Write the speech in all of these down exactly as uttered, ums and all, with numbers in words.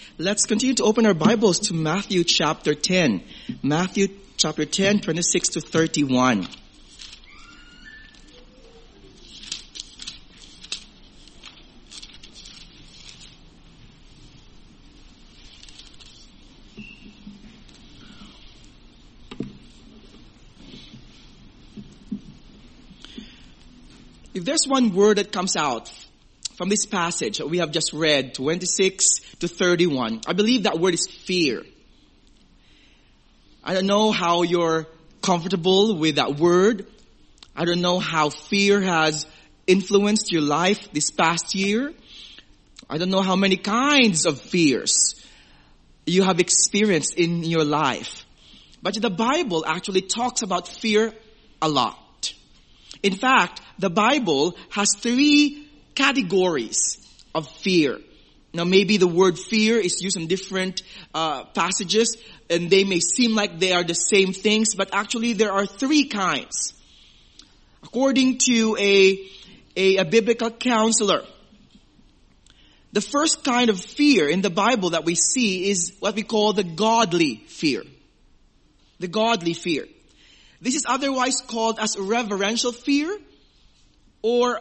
Let's continue to open our Bibles to Matthew chapter ten. Matthew chapter ten, twenty-six to thirty-one. If there's one word that comes out from this passage that we have just read, twenty-six to thirty-one, I believe that word is fear. I don't know how you're comfortable with that word. I don't know how fear has influenced your life this past year. I don't know how many kinds of fears you have experienced in your life. But the Bible actually talks about fear a lot. In fact, the Bible has three categories of fear. Now maybe the word fear is used in different uh, passages and they may seem like they are the same things, but actually there are three kinds. According to a, a, a biblical counselor, the first kind of fear in the Bible that we see is what we call the godly fear. The godly fear. This is otherwise called as reverential fear or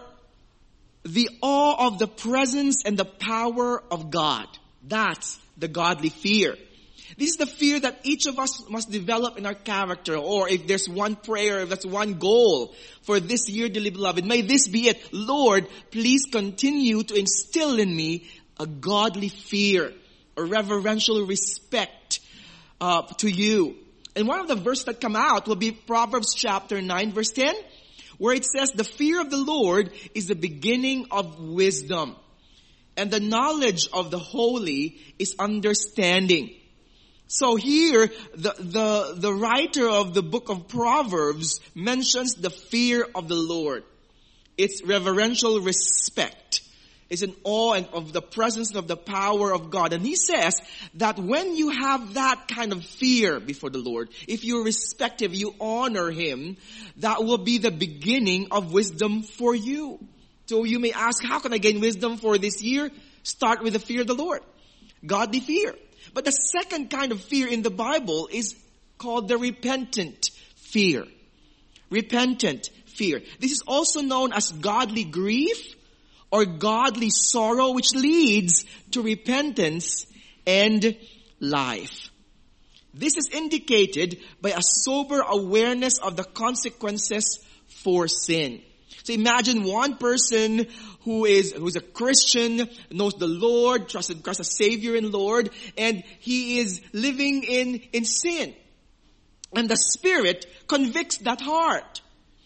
the awe of the presence and the power of God. That's the godly fear. This is the fear that each of us must develop in our character. Or if there's one prayer, if that's one goal for this year, dearly beloved, may this be it. Lord, please continue to instill in me a godly fear, a reverential respect uh, to you. And one of the verses that come out will be Proverbs chapter nine, verse ten. Where it says, the fear of the Lord is the beginning of wisdom. And the knowledge of the holy is understanding. So here, the, the, the writer of the book of Proverbs mentions the fear of the Lord. It's reverential respect. It's an awe of the presence of the power of God. And he says that when you have that kind of fear before the Lord, if you respect Him, you honor Him, that will be the beginning of wisdom for you. So you may ask, how can I gain wisdom for this year? Start with the fear of the Lord. Godly fear. But the second kind of fear in the Bible is called the repentant fear. Repentant fear. This is also known as godly grief or godly sorrow, which leads to repentance and life. This is indicated by a sober awareness of the consequences for sin. So imagine one person who is who's a Christian, knows the Lord, trusted Christ as Savior and Lord, and he is living in, in sin. And the Spirit convicts that heart.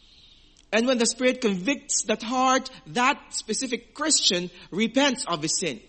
And when the Spirit convicts that heart, that specific Christian repents of his sin.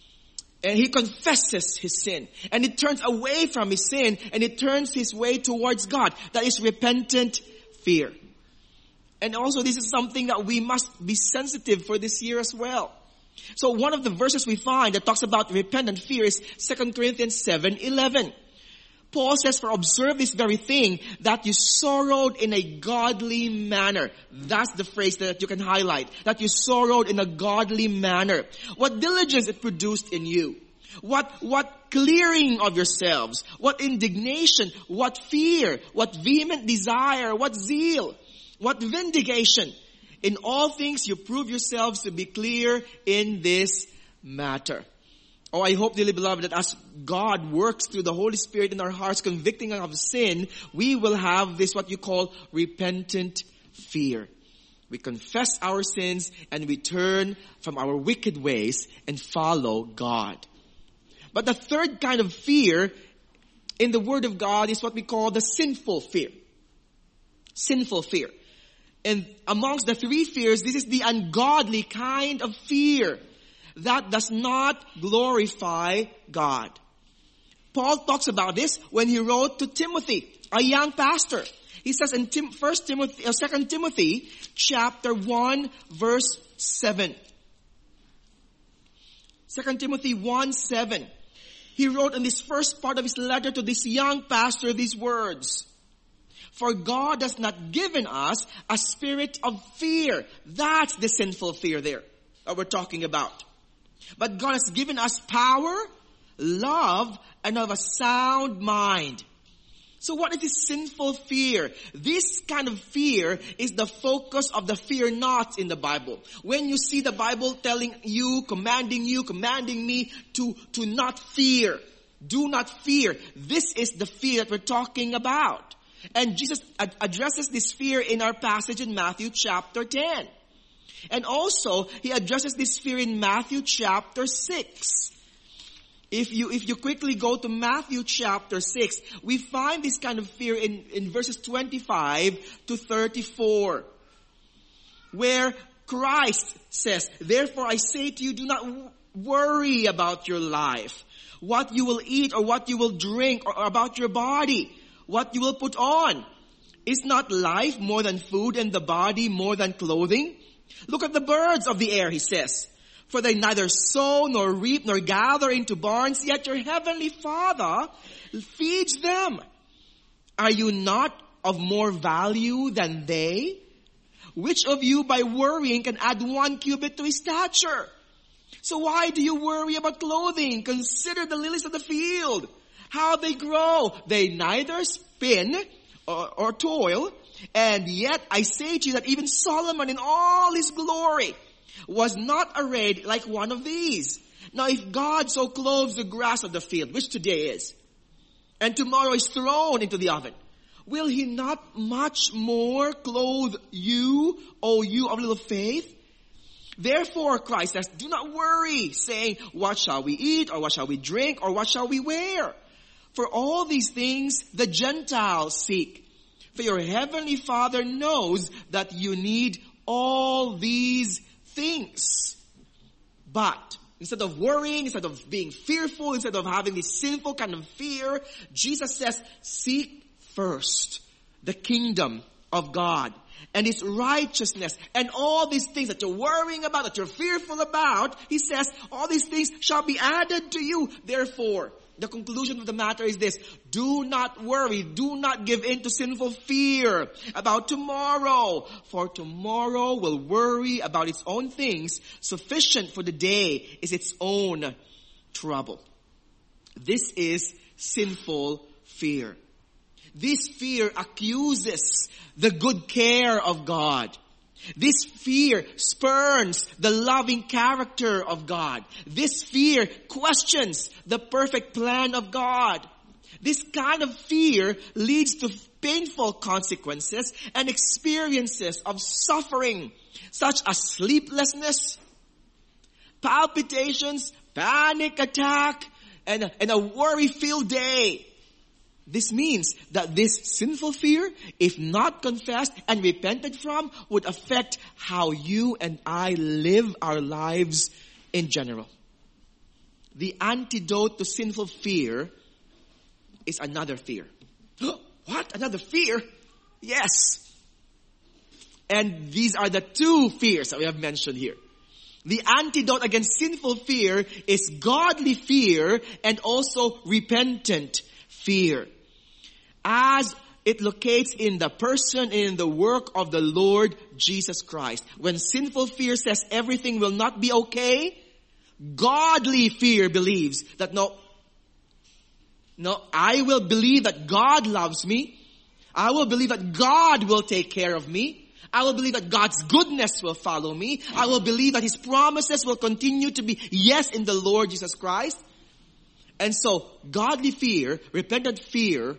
And he confesses his sin. And he turns away from his sin and he turns his way towards God. That is repentant fear. And also this is something that we must be sensitive for this year as well. So one of the verses we find that talks about repentant fear is Second Corinthians seven eleven. Paul says, for observe this very thing, that you sorrowed in a godly manner. That's the phrase that you can highlight. That you sorrowed in a godly manner. What diligence it produced in you. What, what clearing of yourselves. What indignation. What fear. What vehement desire. What zeal. What vindication. In all things you prove yourselves to be clear in this matter. Oh, I hope, dearly beloved, that as God works through the Holy Spirit in our hearts, convicting us of sin, we will have this, what you call, repentant fear. We confess our sins and we turn from our wicked ways and follow God. But the third kind of fear in the Word of God is what we call the sinful fear. Sinful fear. And amongst the three fears, this is the ungodly kind of fear that does not glorify God. Paul talks about this when he wrote to Timothy, a young pastor. He says in Tim, First Timothy, uh, Second Timothy, chapter one, verse seven. Second Timothy one seven. He wrote in this first part of his letter to this young pastor these words. For God has not given us a spirit of fear. That's the sinful fear there that we're talking about. But God has given us power, love, and of a sound mind. So what is this sinful fear? This kind of fear is the focus of the fear nots in the Bible. When you see the Bible telling you, commanding you, commanding me to, to not fear. Do not fear. This is the fear that we're talking about. And Jesus ad- addresses this fear in our passage in Matthew chapter ten. And also, he addresses this fear in Matthew chapter six. If you, if you quickly go to Matthew chapter six, we find this kind of fear in, in verses twenty-five to thirty-four. Where Christ says, "Therefore I say to you, do not w- worry about your life, what you will eat or what you will drink, or, or about your body, what you will put on. Is not life more than food and the body more than clothing? Look at the birds of the air," he says. "For they neither sow nor reap nor gather into barns, yet your heavenly Father feeds them. Are you not of more value than they? Which of you by worrying can add one cubit to his stature? So why do you worry about clothing? Consider the lilies of the field, how they grow. They neither spin or, or toil. And yet I say to you that even Solomon in all his glory was not arrayed like one of these. Now if God so clothes the grass of the field, which today is, and tomorrow is thrown into the oven, will he not much more clothe you, O you of little faith? Therefore, Christ says, do not worry, saying, what shall we eat, or what shall we drink, or what shall we wear? For all these things the Gentiles seek. For your heavenly Father knows that you need all these things. But instead of worrying, instead of being fearful, instead of having this sinful kind of fear, Jesus says, seek first the kingdom of God and His righteousness, and all these things that you're worrying about, that you're fearful about, He says, all these things shall be added to you. Therefore, the conclusion of the matter is this: do not worry, do not give in to sinful fear about tomorrow, for tomorrow will worry about its own things. Sufficient for the day is its own trouble. This is sinful fear. This fear accuses the good care of God. This fear spurns the loving character of God. This fear questions the perfect plan of God. This kind of fear leads to painful consequences and experiences of suffering, such as sleeplessness, palpitations, panic attack, and, and a worry-filled day. This means that this sinful fear, if not confessed and repented from, would affect how you and I live our lives in general. The antidote to sinful fear is another fear. What? Another fear? Yes. And these are the two fears that we have mentioned here. The antidote against sinful fear is godly fear and also repentant fear, as it locates in the person and in the work of the Lord Jesus Christ. When sinful fear says everything will not be okay, godly fear believes that no, no, I will believe that God loves me. I will believe that God will take care of me. I will believe that God's goodness will follow me. I will believe that His promises will continue to be yes in the Lord Jesus Christ. And so, godly fear, repentant fear,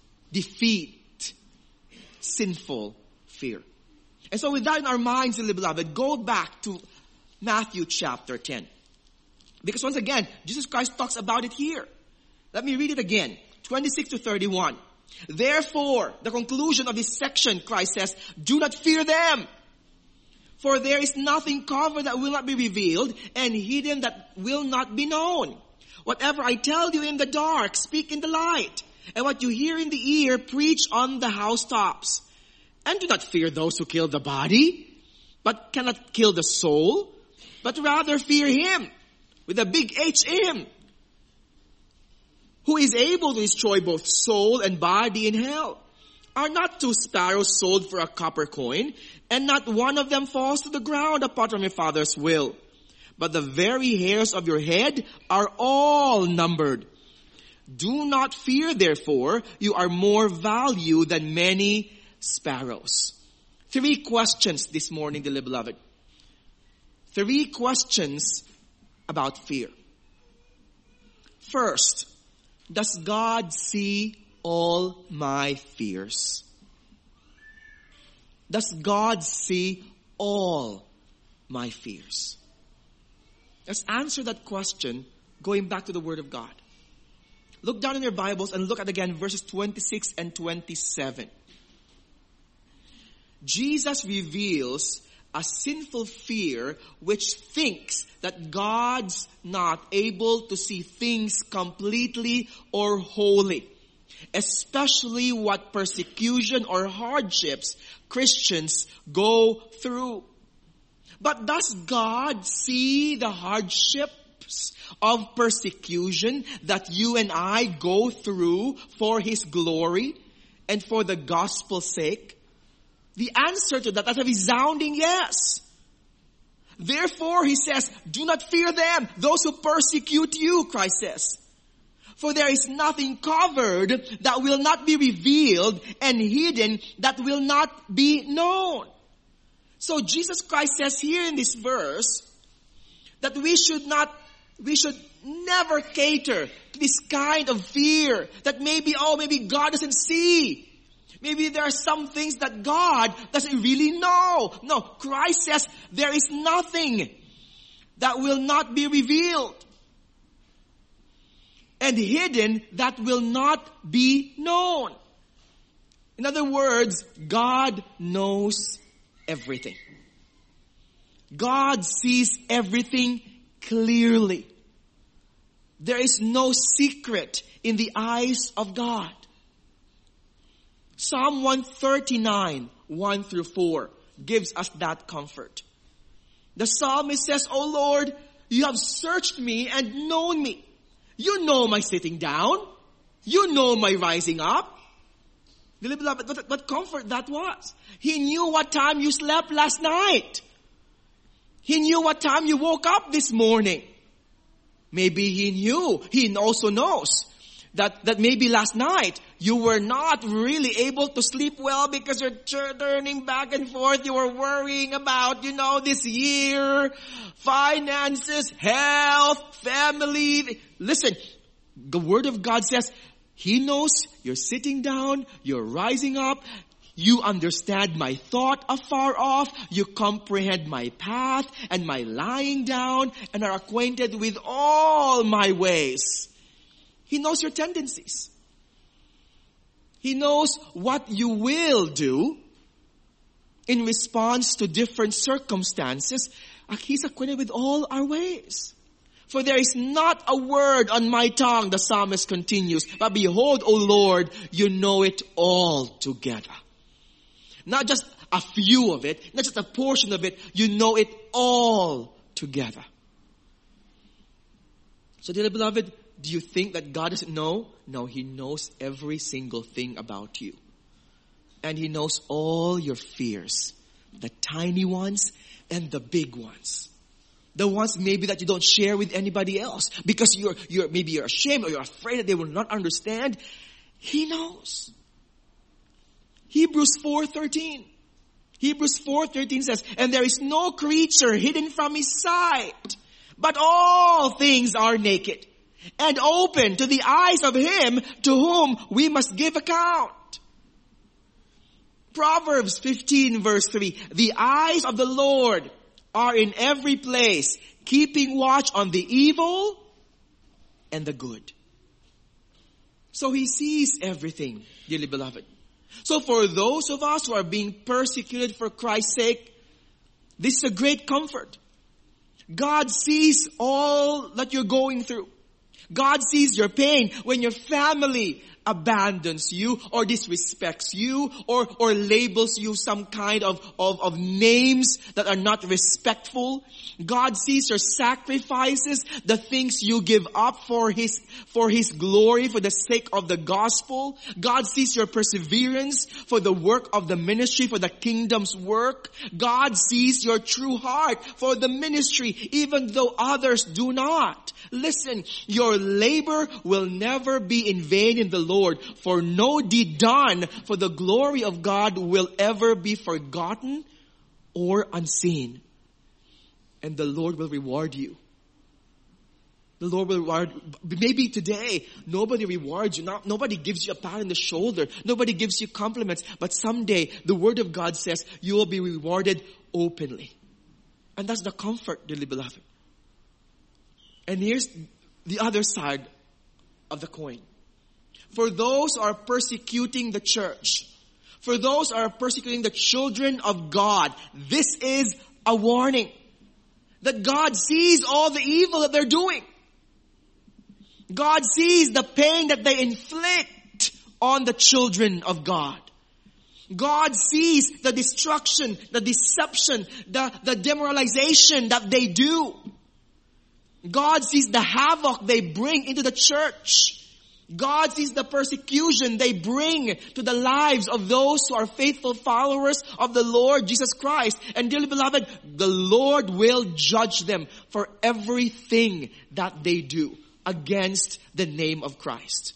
defeat sinful fear. And so with that in our minds, beloved, go back to Matthew chapter ten. Because once again, Jesus Christ talks about it here. Let me read it again. twenty-six to thirty-one. Therefore, the conclusion of this section, Christ says, do not fear them. For there is nothing covered that will not be revealed, and hidden that will not be known. Whatever I tell you in the dark, speak in the light. And what you hear in the ear, preach on the housetops. And do not fear those who kill the body, but cannot kill the soul, but rather fear Him, with a big H, Him, who is able to destroy both soul and body in hell. Are not two sparrows sold for a copper coin, and not one of them falls to the ground apart from your Father's will? but the very hairs of your head are all numbered. Do not fear, therefore, you are more value than many sparrows. Three questions this morning, dearly beloved. Three questions about fear. First, does God see all my fears? Does God see all my fears? Let's answer that question going back to the Word of God. Look down in your Bibles and look at again verses twenty-six and twenty-seven. Jesus reveals a sinful fear which thinks that God's not able to see things completely or wholly, especially what persecution or hardships Christians go through. But does God see the hardships of persecution that you and I go through for His glory and for the gospel's sake? The answer to that is a resounding yes. Therefore, He says, do not fear them, those who persecute you, Christ says. For there is nothing covered that will not be revealed, and hidden that will not be known. So Jesus Christ says here in this verse that we should not, we should never cater to this kind of fear that maybe, oh, maybe God doesn't see. Maybe there are some things that God doesn't really know. No, Christ says there is nothing that will not be revealed, and hidden that will not be known. In other words, God knows everything. God sees everything clearly. There is no secret in the eyes of God. Psalm one thirty-nine, one through four gives us that comfort. The psalmist says, "O Lord, you have searched me and known me. You know my sitting down. You know my rising up." Beloved, what, what comfort that was. He knew what time you slept last night. He knew what time you woke up this morning. Maybe He knew, He also knows that, that maybe last night you were not really able to sleep well because you're turning back and forth. You were worrying about, you know, this year, finances, health, family. Listen, the Word of God says, He knows you're sitting down, you're rising up, you understand my thought afar off, you comprehend my path and my lying down, and are acquainted with all my ways. He knows your tendencies. He knows what you will do in response to different circumstances. He's acquainted with all our ways. For there is not a word on my tongue, the psalmist continues, but behold, O Lord, you know it all together. Not just a few of it, not just a portion of it, you know it all together. So dear beloved, do you think that God doesn't know? No, He knows every single thing about you. And He knows all your fears, the tiny ones and the big ones. The ones maybe that you don't share with anybody else because you're, you're, maybe you're ashamed or you're afraid that they will not understand. He knows. Hebrews four thirteen. Hebrews four thirteen says, "And there is no creature hidden from His sight, but all things are naked and open to the eyes of Him to whom we must give account." Proverbs fifteen verse three, "The eyes of the Lord are in every place, keeping watch on the evil and the good." So He sees everything, dearly beloved. So for those of us who are being persecuted for Christ's sake, this is a great comfort. God sees all that you're going through. God sees your pain when your family abandons you or disrespects you or, or labels you some kind of, of, of names that are not respectful. God sees your sacrifices, the things you give up for His, for His glory, for the sake of the gospel. God sees your perseverance for the work of the ministry, for the kingdom's work. God sees your true heart for the ministry, even though others do not. Listen, your labor will never be in vain in the Lord, for no deed done for the glory of God will ever be forgotten or unseen. And the Lord will reward you. The Lord will reward. Maybe today, nobody rewards you. Not, nobody gives you a pat on the shoulder. Nobody gives you compliments. But someday, the Word of God says, you will be rewarded openly. And that's the comfort, dearly beloved. And here's the other side of the coin. For those who are persecuting the church, for those who are persecuting the children of God, this is a warning. That God sees all the evil that they're doing. God sees the pain that they inflict on the children of God. God sees the destruction, the deception, the, the demoralization that they do. God sees the havoc they bring into the church. God sees the persecution they bring to the lives of those who are faithful followers of the Lord Jesus Christ. And dearly beloved, the Lord will judge them for everything that they do against the name of Christ.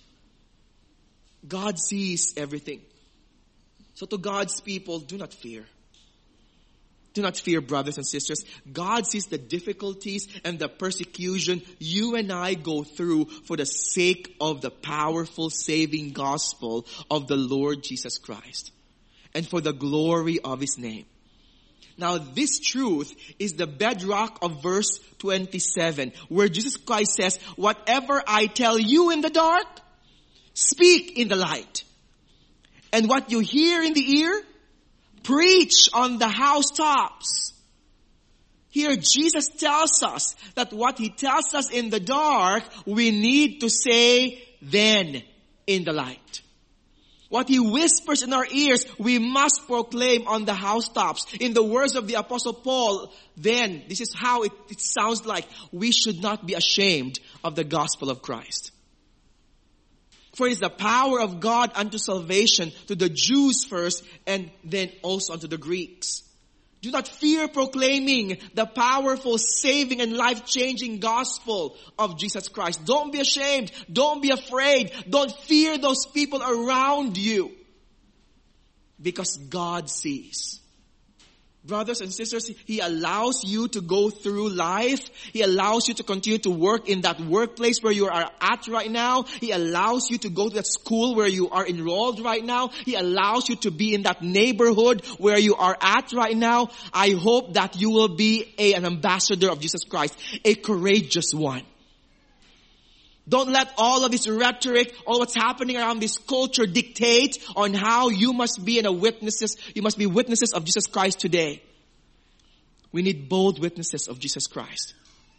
God sees everything. So to God's people, do not fear. Do not fear, brothers and sisters. God sees the difficulties and the persecution you and I go through for the sake of the powerful saving gospel of the Lord Jesus Christ and for the glory of His name. Now, this truth is the bedrock of verse twenty-seven, where Jesus Christ says, whatever I tell you in the dark, speak in the light. And what you hear in the ear, preach on the housetops. Here Jesus tells us that what He tells us in the dark, we need to say then in the light. What He whispers in our ears, we must proclaim on the housetops. In the words of the Apostle Paul, then, this is how it, it sounds like. We should not be ashamed of the gospel of Christ. For it is the power of God unto salvation to the Jews first and then also unto the Greeks. Do not fear proclaiming the powerful, saving, and life-changing gospel of Jesus Christ. Don't be ashamed. Don't be afraid. Don't fear those people around you. Because God sees. Brothers and sisters, He allows you to go through life. He allows you to continue to work in that workplace where you are at right now. He allows you to go to that school where you are enrolled right now. He allows you to be in that neighborhood where you are at right now. I hope that you will be a, an ambassador of Jesus Christ, a courageous one. Don't let all of this rhetoric, all what's happening around this culture dictate on how you must be in a witnesses. You must be witnesses of Jesus Christ today. We need bold witnesses of Jesus Christ.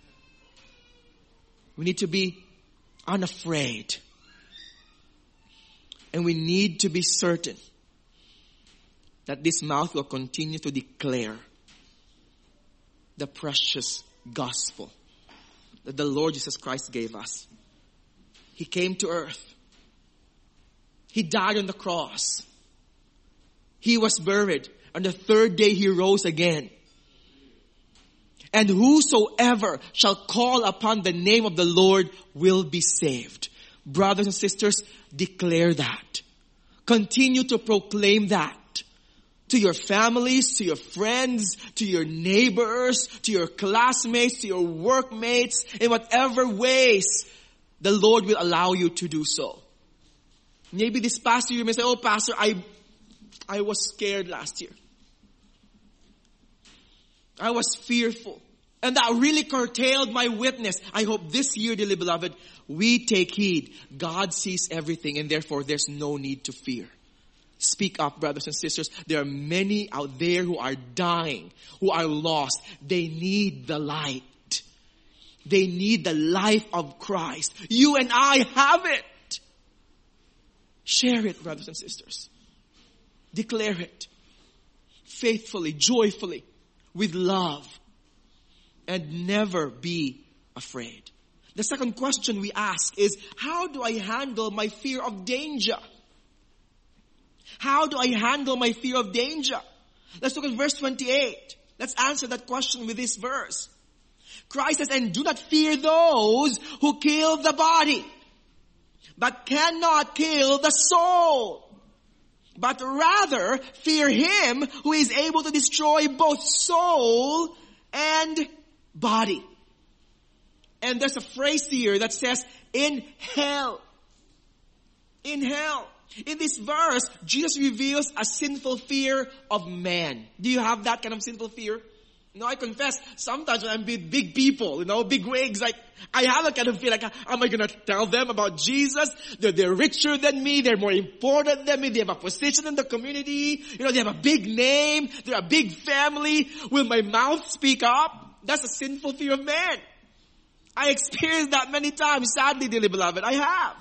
We need to be unafraid. And we need to be certain that this mouth will continue to declare the precious gospel that the Lord Jesus Christ gave us. He came to earth. He died on the cross. He was buried. On the third day He rose again. And whosoever shall call upon the name of the Lord will be saved. Brothers and sisters, declare that. Continue to proclaim that. To your families, to your friends, to your neighbors, to your classmates, to your workmates, in whatever ways the Lord will allow you to do so. Maybe this past year you may say, oh Pastor, I, I was scared last year. I was fearful. And that really curtailed my witness. I hope this year, dearly beloved, we take heed. God sees everything and therefore there's no need to fear. Speak up, brothers and sisters. There are many out there who are dying, who are lost. They need the light. They need the life of Christ. You and I have it. Share it, brothers and sisters. Declare it faithfully, joyfully, with love. And never be afraid. The second question we ask is, how do I handle my fear of danger? How do I handle my fear of danger? Let's look at verse twenty-eight. Let's answer that question with this verse. Christ says, and do not fear those who kill the body, but cannot kill the soul. But rather fear him who is able to destroy both soul and body. And there's a phrase here that says, in hell. In hell. In this verse, Jesus reveals a sinful fear of man. Do you have that kind of sinful fear? You know, I confess, sometimes when I'm with big people, you know, big wigs, like, I have a kind of feel like, am I going to tell them about Jesus? They're, they're richer than me. They're more important than me. They have a position in the community. You know, they have a big name. They're a big family. Will my mouth speak up? That's a sinful fear of man. I experienced that many times, sadly, dearly beloved. I have.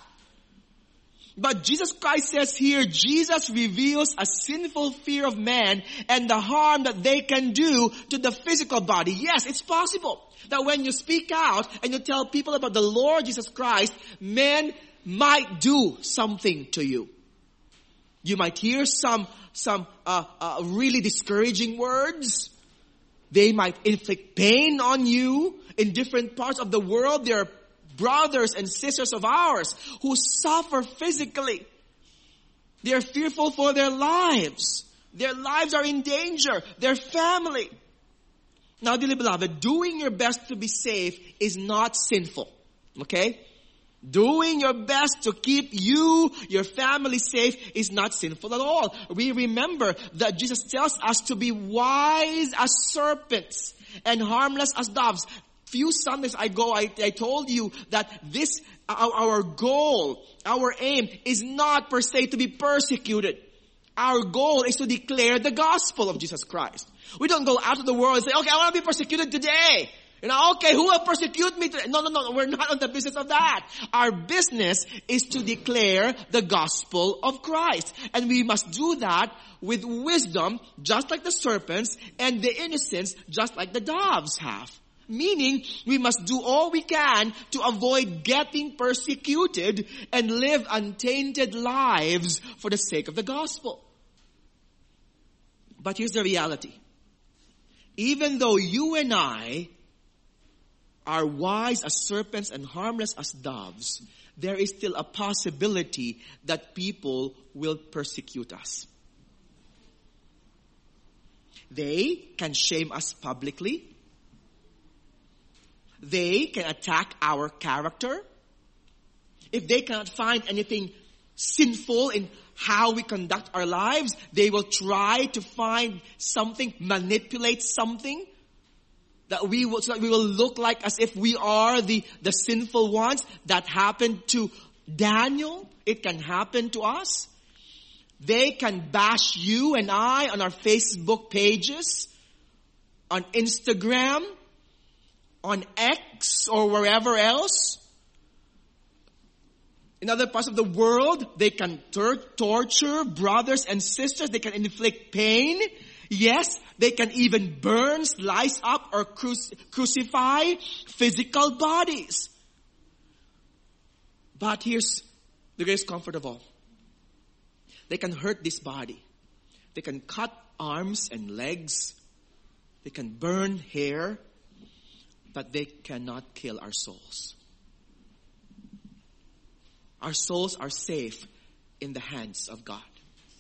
But Jesus Christ says here, Jesus reveals a sinful fear of man and the harm that they can do to the physical body. Yes, it's possible that when you speak out and you tell people about the Lord Jesus Christ, men might do something to you. You might hear some, some, uh, uh, really discouraging words. They might inflict pain on you. In different parts of the world, there are brothers and sisters of ours who suffer physically. They are fearful for their lives. Their lives are in danger. Their family. Now, dearly beloved, doing your best to be safe is not sinful. Okay? Doing your best to keep you, your family safe is not sinful at all. We remember that Jesus tells us to be wise as serpents and harmless as doves. Few Sundays ago, I, I told you that this, our, our goal, our aim is not per se to be persecuted. Our goal is to declare the gospel of Jesus Christ. We don't go out of the world and say, okay, I want to be persecuted today. You know, okay, who will persecute me today? No, no, no, we're not on the business of that. Our business is to declare the gospel of Christ. And we must do that with wisdom, just like the serpents, and the innocence, just like the doves have. Meaning, we must do all we can to avoid getting persecuted and live untainted lives for the sake of the gospel. But here's the reality. Even though you and I are wise as serpents and harmless as doves, there is still a possibility that people will persecute us. They can shame us publicly. They can attack our character. If they cannot find anything sinful in how we conduct our lives, they will try to find something, manipulate something that we will, so that we will look like as if we are the, the sinful ones. That happened to Daniel. It can happen to us. They can bash you and I on our Facebook pages, on Instagram, on X or wherever else. In other parts of the world, they can tor- torture brothers and sisters. They can inflict pain. Yes, they can even burn, slice up, or cru- crucify physical bodies. But here's the greatest comfort of all. They can hurt this body. They can cut arms and legs. They can burn hair. But they cannot kill our souls. Our souls are safe in the hands of God.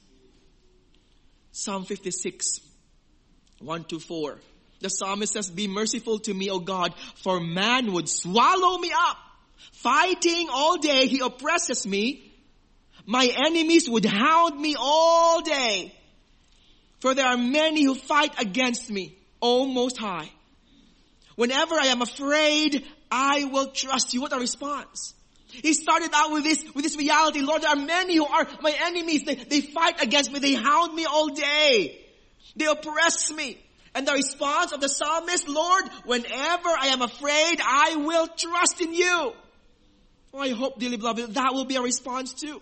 Psalm fifty-six, one to four. The psalmist says, be merciful to me, O God, for man would swallow me up. Fighting all day, he oppresses me. My enemies would hound me all day. For there are many who fight against me, O Most High. Whenever I am afraid, I will trust you. What a response. He started out with this, with this reality. Lord, there are many who are my enemies. They, they fight against me. They hound me all day. They oppress me. And the response of the psalmist, Lord, whenever I am afraid, I will trust in you. Oh, I hope, dearly beloved, that will be a response too.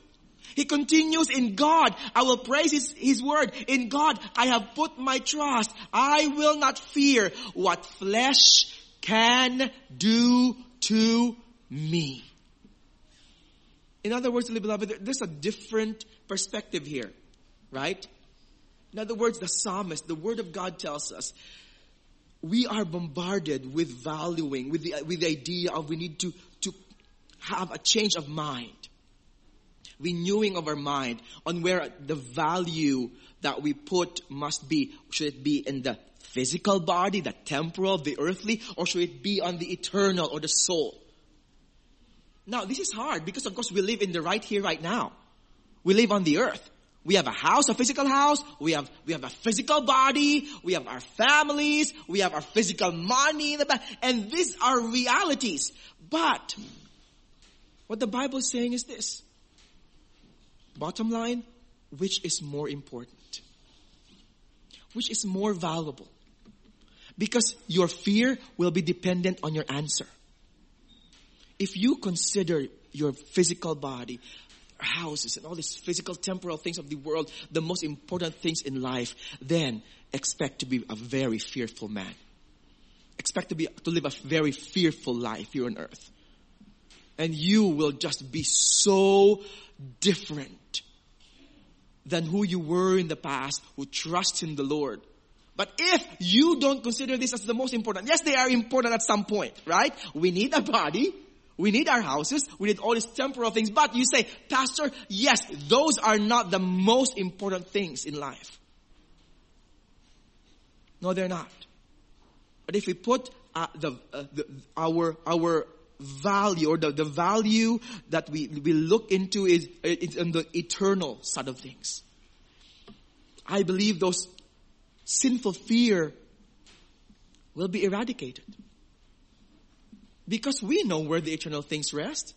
He continues, in God, I will praise his, his word. In God, I have put my trust. I will not fear what flesh can do to me. In other words, beloved, there's a different perspective here, right? In other words, the psalmist, the word of God tells us, we are bombarded with valuing, with the, with the idea of we need to, to have a change of mind. Renewing of our mind on where the value that we put must be. Should it be in the physical body, the temporal, the earthly, or should it be on the eternal or the soul? Now, this is hard because, of course, we live in the right here, right now. We live on the earth. We have a house, a physical house. We have, we have a physical body. We have our families. We have our physical money in the bank. And these are realities. But what the Bible is saying is this. Bottom line, which is more important? Which is more valuable? Because your fear will be dependent on your answer. If you consider your physical body, houses and all these physical temporal things of the world, the most important things in life, then expect to be a very fearful man. Expect to be to live a very fearful life here on earth. And you will just be so different than who you were in the past, who trust in the Lord. But if you don't consider this as the most important, yes, they are important at some point, right? We need a body. We need our houses. We need all these temporal things. But you say, Pastor, yes, those are not the most important things in life. No, they're not. But if we put uh, the, uh, the our our value or the, the value that we, we look into is, is in the eternal side of things, I believe those sinful fear will be eradicated. Because we know where the eternal things rest.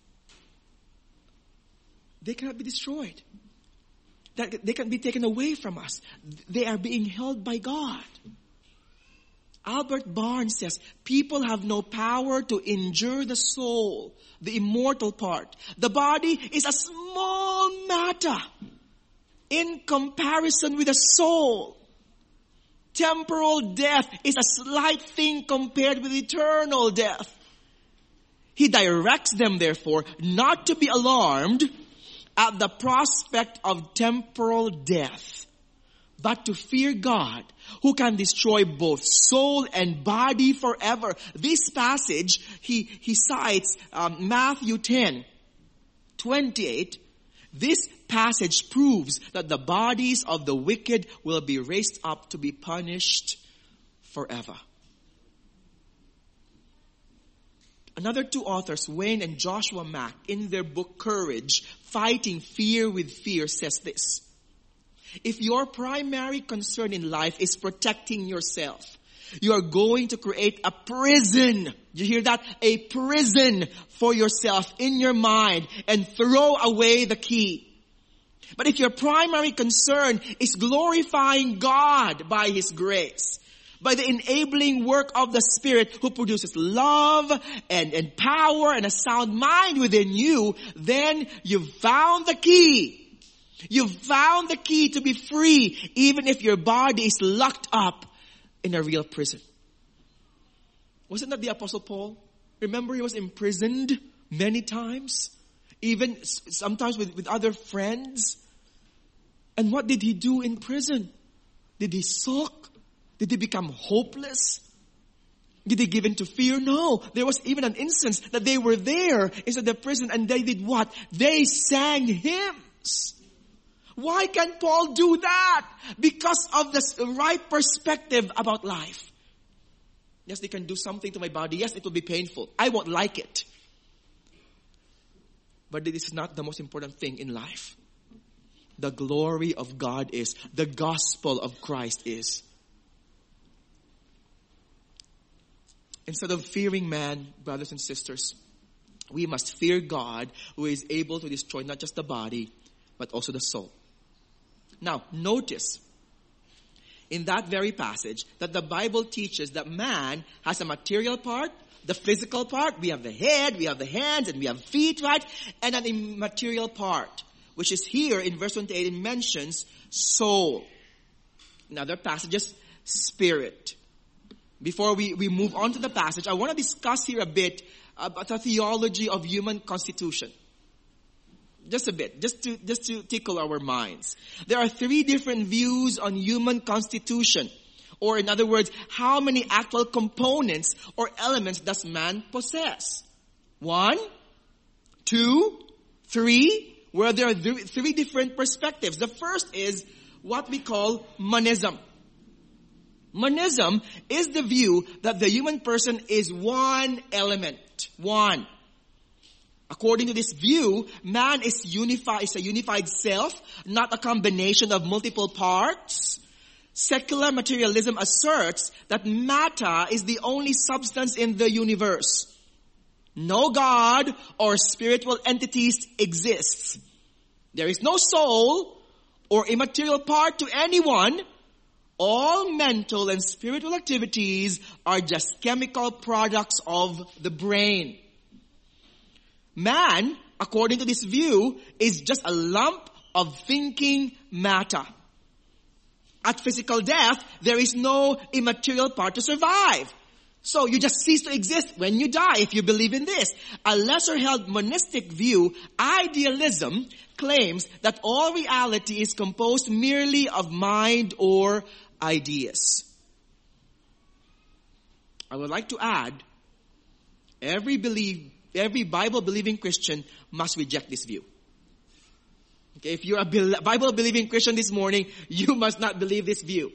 They cannot be destroyed. That they can be taken away from us. They are being held by God. Albert Barnes says, people have no power to injure the soul, the immortal part. The body is a small matter in comparison with the soul. Temporal death is a slight thing compared with eternal death. He directs them, therefore, not to be alarmed at the prospect of temporal death, but to fear God, who can destroy both soul and body forever. This passage, he, he cites um, Matthew ten, twenty-eight. This passage proves that the bodies of the wicked will be raised up to be punished forever. Another two authors, Wayne and Joshua Mack, in their book Courage, Fighting Fear with Fear, says this. If your primary concern in life is protecting yourself, you are going to create a prison. You hear that? A prison for yourself in your mind and throw away the key. But if your primary concern is glorifying God by His grace, by the enabling work of the Spirit who produces love and, and power and a sound mind within you, then you've found the key. You've found the key to be free, even if your body is locked up in a real prison. Wasn't that the Apostle Paul? Remember, he was imprisoned many times, even sometimes with, with other friends. And what did he do in prison? Did he sulk? Did he become hopeless? Did he give in to fear? No. There was even an instance that they were there inside the prison and they did what? They sang hymns. Why can Paul do that? Because of the right perspective about life. Yes, they can do something to my body. Yes, it will be painful. I won't like it. But it is not the most important thing in life. The glory of God is. The gospel of Christ is. Instead of fearing man, brothers and sisters, we must fear God, who is able to destroy not just the body, but also the soul. Now, notice in that very passage that the Bible teaches that man has a material part, the physical part. We have the head, we have the hands, and we have feet, right? And an immaterial part. which is here in verse twenty-eight, it mentions soul. In other passages, spirit. Before we, we move on to the passage, I want to discuss here a bit about the theology of human constitution. Just a bit, just to, just to tickle our minds. There are three different views on human constitution. Or in other words, how many actual components or elements does man possess? One, two, three, where there are th- three different perspectives. The first is what we call monism. Monism is the view that the human person is one element. One. According to this view, man is unified, is a unified self, not a combination of multiple parts. Secular materialism asserts that matter is the only substance in the universe. No God or spiritual entities exists. There is no soul or immaterial part to anyone. All mental and spiritual activities are just chemical products of the brain. Man, according to this view, is just a lump of thinking matter. At physical death, there is no immaterial part to survive. So you just cease to exist when you die, if you believe in this. A lesser-held monistic view, idealism, claims that all reality is composed merely of mind or ideas. I would like to add, every believe, every Bible-believing Christian must reject this view. Okay, if you're a Bible-believing Christian this morning, you must not believe this view.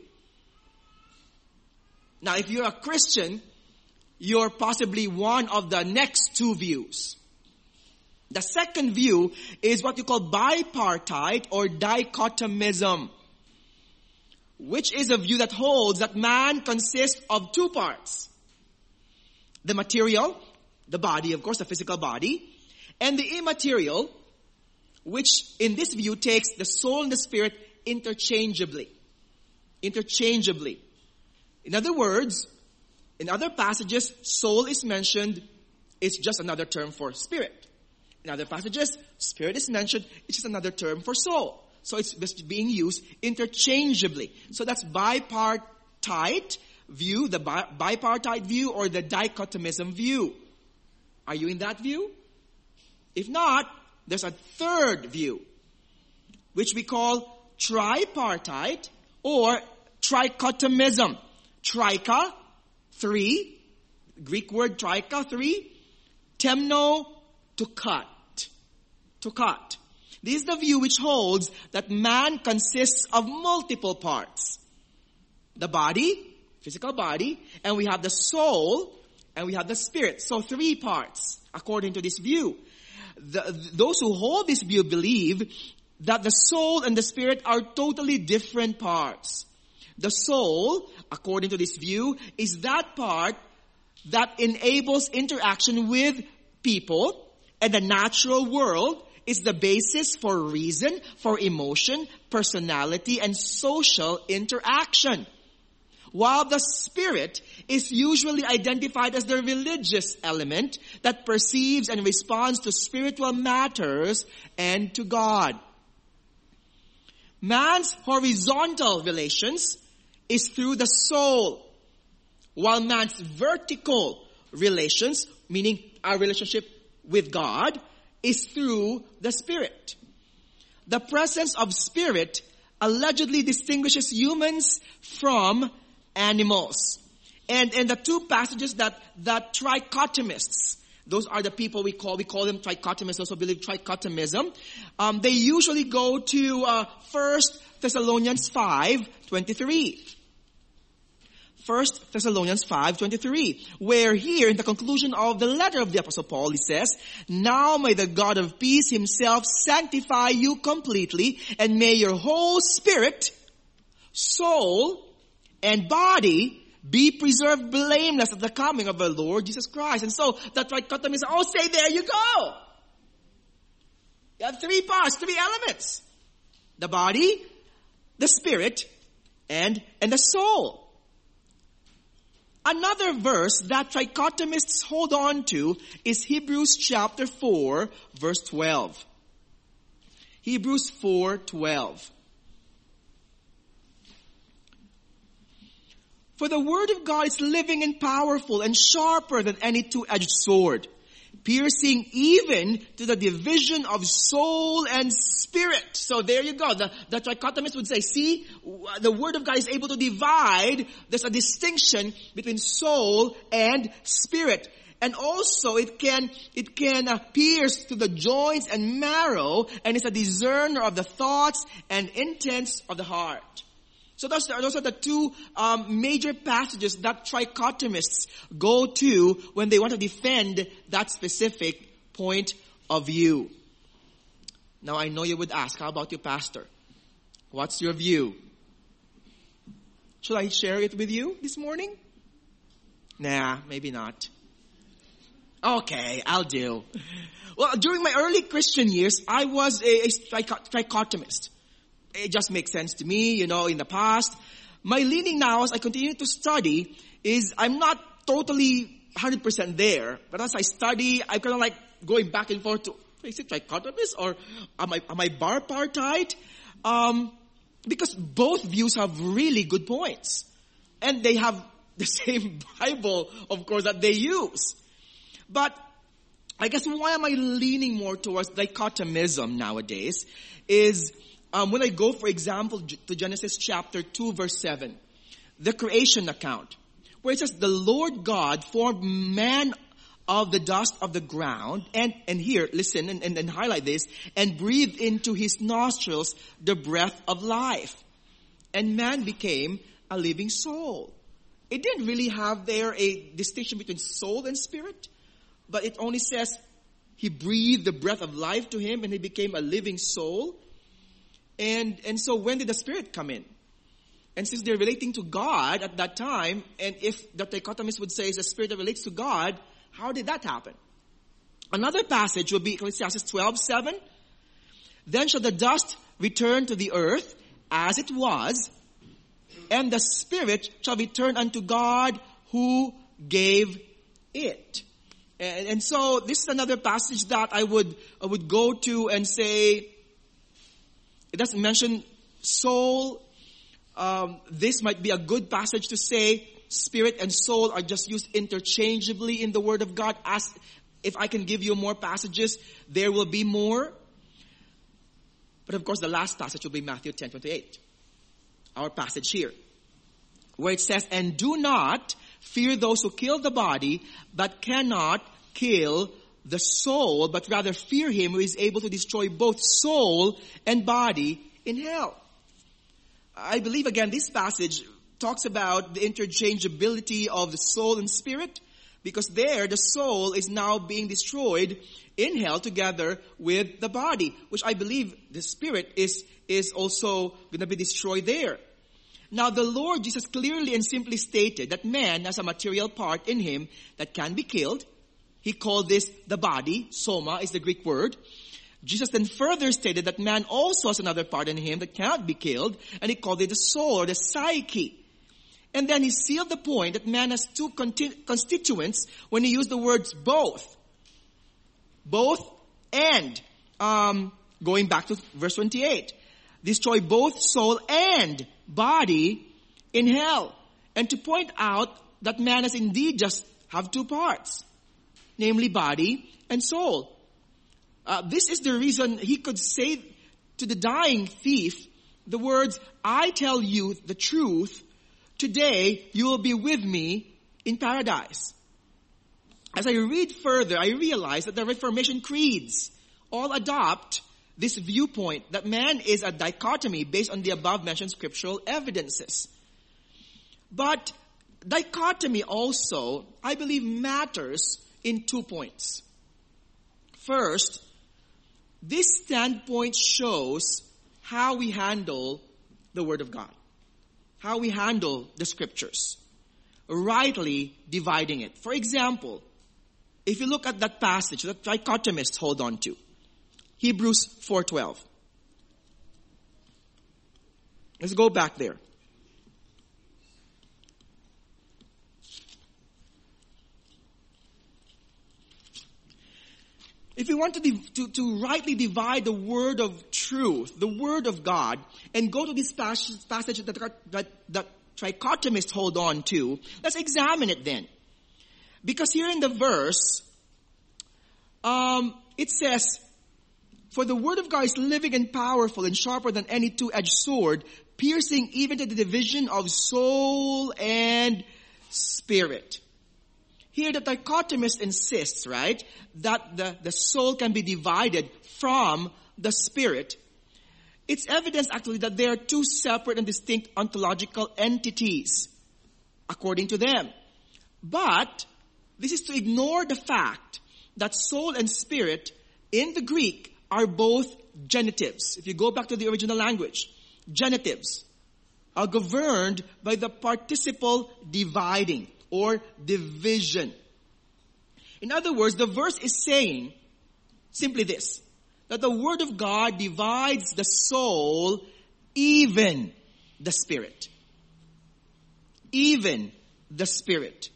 Now, if you're a Christian, you're possibly one of the next two views. The second view is what you call bipartite or dichotomism, which is a view that holds that man consists of two parts. The material, the body, of course, the physical body, and the immaterial, which in this view takes the soul and the spirit interchangeably. Interchangeably. In other words, in other passages, soul is mentioned, it's just another term for spirit. In other passages, spirit is mentioned, it's just another term for soul. So it's just being used interchangeably. So that's bipartite view, the bi- bipartite view, or the dichotomism view. Are you in that view? If not, there's a third view, which we call tripartite or trichotomism. Trika, three. Greek word trika, three. Temno, to cut. To cut. This is the view which holds that man consists of multiple parts. The body, physical body, and we have the soul, and we have the spirit. So three parts, according to this view. The, those who hold this view believe that the soul and the spirit are totally different parts. The soul, according to this view, is that part that enables interaction with people, and the natural world is the basis for reason, for emotion, personality, and social interaction. While the spirit is usually identified as the religious element that perceives and responds to spiritual matters and to God. Man's horizontal relations is through the soul, while man's vertical relations, meaning our relationship with God, is through the spirit. The presence of spirit allegedly distinguishes humans from animals. And and the two passages that, that trichotomists, those are the people we call, we call them trichotomists, those who believe trichotomism. Um, they usually go to uh, First Thessalonians five twenty-three. First Thessalonians five twenty-three, where here in the conclusion of the letter of the Apostle Paul, he says, "Now may the God of peace himself sanctify you completely, and may your whole spirit, soul, and body be preserved blameless at the coming of our Lord Jesus Christ." And so the trichotomy is, oh, say there you go. You have three parts, three elements. The body, the spirit, and, and the soul. Another verse that trichotomists hold on to is Hebrews chapter four, verse twelve. Hebrews four twelve. For the word of God is living and powerful and sharper than any two-edged sword, piercing even to the division of soul and spirit. So there you go. The, the trichotomist would say, see, the word of God is able to divide. There's a distinction between soul and spirit. And also it can, it can uh, pierce to the joints and marrow, and it's a discerner of the thoughts and intents of the heart. So those are, those are the two um, major passages that trichotomists go to when they want to defend that specific point of view. Now I know you would ask, how about you, Pastor? What's your view? Should I share it with you this morning? Nah, maybe not. Okay, I'll do. Well, during my early Christian years, I was a, a trichotomist. It just makes sense to me, you know, in the past. My leaning now as I continue to study is I'm not totally one hundred percent there. But as I study, I'm kind of like going back and forth to, is it trichotomist or am I, am I bipartite? Um, because both views have really good points. And they have the same Bible, of course, that they use. But I guess why am I leaning more towards dichotomism nowadays is Um, when I go, for example, to Genesis chapter two, verse seven, the creation account, where it says, the Lord God formed man of the dust of the ground, and, and here, listen, and, and, and highlight this, and breathed into his nostrils the breath of life. And man became a living soul. It didn't really have there a distinction between soul and spirit, but it only says he breathed the breath of life to him, and he became a living soul. And, and so when did the Spirit come in? And since they're relating to God at that time, and if the dichotomist would say it's a Spirit that relates to God, how did that happen? Another passage would be Ecclesiastes twelve seven. Then shall the dust return to the earth as it was, and the Spirit shall return unto God who gave it. And, and so this is another passage that I would, I would go to and say, it doesn't mention soul. Um, this might be a good passage to say spirit and soul are just used interchangeably in the Word of God. As if I can give you more passages, there will be more. But of course, the last passage will be Matthew ten twenty-eight, our passage here, where it says, "And do not fear those who kill the body, but cannot kill the soul, but rather fear him who is able to destroy both soul and body in hell." I believe, again, this passage talks about the interchangeability of the soul and spirit, because there the soul is now being destroyed in hell together with the body, which I believe the spirit is, is also going to be destroyed there. Now the Lord Jesus clearly and simply stated that man has a material part in him that can be killed. He called this the body. Soma is the Greek word. Jesus then further stated that man also has another part in him that cannot be killed, and he called it the soul or the psyche. And then he sealed the point that man has two constituents when he used the words both. Both and. Um, going back to verse twenty-eight. Destroy both soul and body in hell. And to point out that man has indeed just have two parts, namely body and soul. Uh, this is the reason he could say to the dying thief the words, "I tell you the truth, today you will be with me in paradise." As I read further, I realize that the Reformation creeds all adopt this viewpoint that man is a dichotomy based on the above mentioned scriptural evidences. But dichotomy also, I believe, matters in two points. First, this standpoint shows how we handle the Word of God, how we handle the Scriptures, rightly dividing it. For example, if you look at that passage that dichotomists hold on to, Hebrews four twelve. Let's go back there. if we want to, div- to, to rightly divide the word of truth, the word of God, and go to this passage, passage that, that, that trichotomists hold on to, let's examine it then. Because here in the verse, um, it says, for the word of God is living and powerful and sharper than any two-edged sword, piercing even to the division of soul and spirit. Here the dichotomist insists, right, that the, the soul can be divided from the spirit. It's evidence actually that they are two separate and distinct ontological entities, according to them. But this is to ignore the fact that soul and spirit in the Greek are both genitives. If you go back to the original language, genitives are governed by the participle dividing or division. In other words, the verse is saying simply this, that the word of God divides the soul, even the spirit. Even the spirit.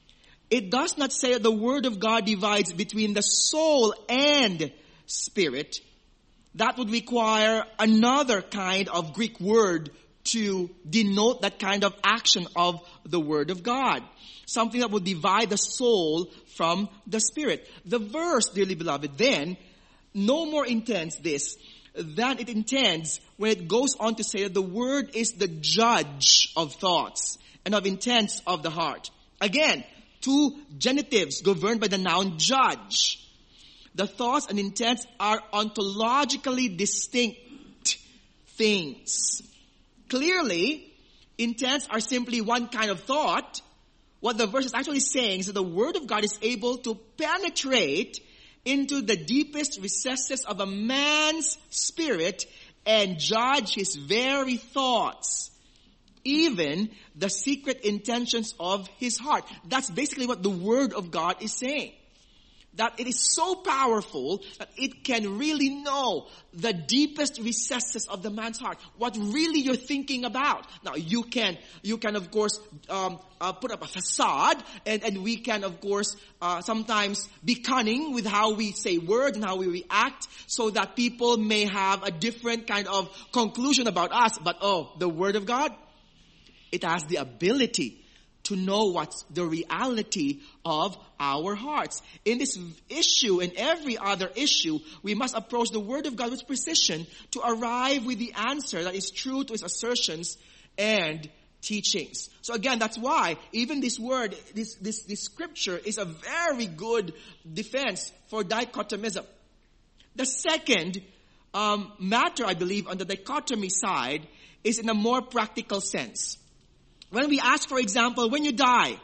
It does not say that the word of God divides between the soul and spirit. That would require another kind of Greek word to denote that kind of action of the word of God. Something that would divide the soul from the spirit. The verse, dearly beloved, then no more intends this than it intends when it goes on to say that the word is the judge of thoughts and of intents of the heart. Again, two genitives governed by the noun judge. The thoughts and intents are ontologically distinct things. Clearly, intents are simply one kind of thought. What the verse is actually saying is that the word of God is able to penetrate into the deepest recesses of a man's spirit and judge his very thoughts, even the secret intentions of his heart. That's basically what the word of God is saying. That it is so powerful that it can really know the deepest recesses of the man's heart. What really you're thinking about. Now you can, you can of course, um, uh, put up a facade, and, and we can of course, uh, sometimes be cunning with how we say words and how we react, so that people may have a different kind of conclusion about us. But oh, the word of God, it has the ability to know what's the reality of our hearts. In this issue and every other issue, we must approach the Word of God with precision to arrive with the answer that is true to its assertions and teachings. So again, that's why even this word, this, this, this scripture is a very good defense for dichotomism. The second um, matter, I believe, on the dichotomy side is in a more practical sense. When we ask, for example, when you die,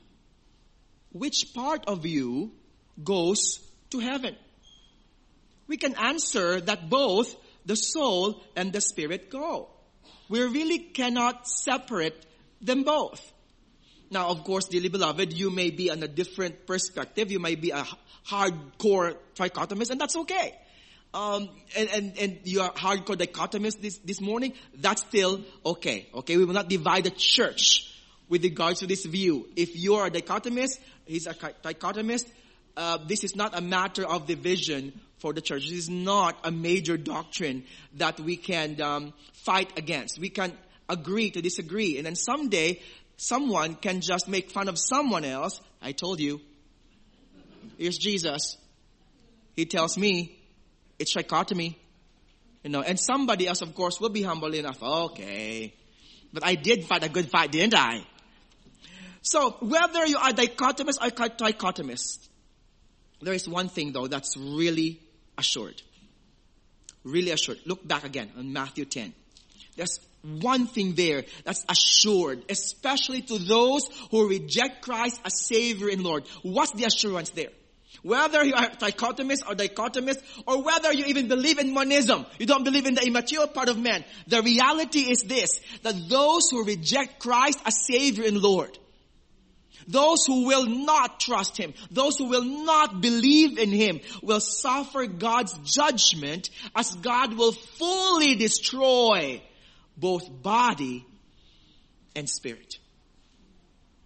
which part of you goes to heaven? We can answer that both the soul and the spirit go. We really cannot separate them both. Now, of course, dearly beloved, you may be on a different perspective. You may be a hardcore trichotomist, and that's okay. Um, and, and, and you are hardcore dichotomist this, this morning, that's still okay. Okay, we will not divide the church with regards to this view. If you are a dichotomist, he's a dichotomist, uh, this is not a matter of division for the church. This is not a major doctrine that we can um, fight against. We can agree to disagree. And then someday, someone can just make fun of someone else. I told you. Here's Jesus. He tells me, it's trichotomy, you know, and somebody else, of course, will be humble enough. Okay. But I did fight a good fight, didn't I? So, whether you are dichotomist or trichotomist, there is one thing, though, that's really assured. Really assured. Look back again on Matthew ten. There's one thing there that's assured, especially to those who reject Christ as Savior and Lord. What's the assurance there? Whether you are trichotomist or dichotomist, or whether you even believe in monism, you don't believe in the immaterial part of man, the reality is this, that those who reject Christ as Savior and Lord, those who will not trust Him, those who will not believe in Him, will suffer God's judgment, as God will fully destroy both body and spirit.